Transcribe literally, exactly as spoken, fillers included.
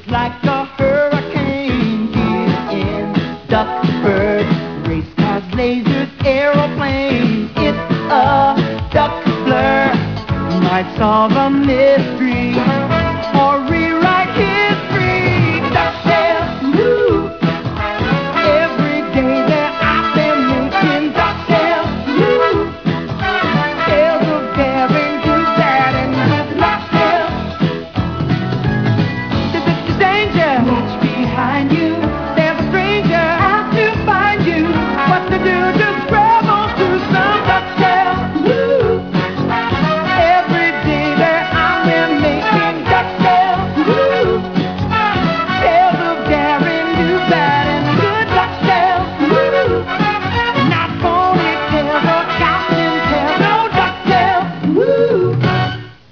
like a hurricane here in Duckburg. Race cars, lasers, aeroplanes. It's a duck blur. Might solve a mystery.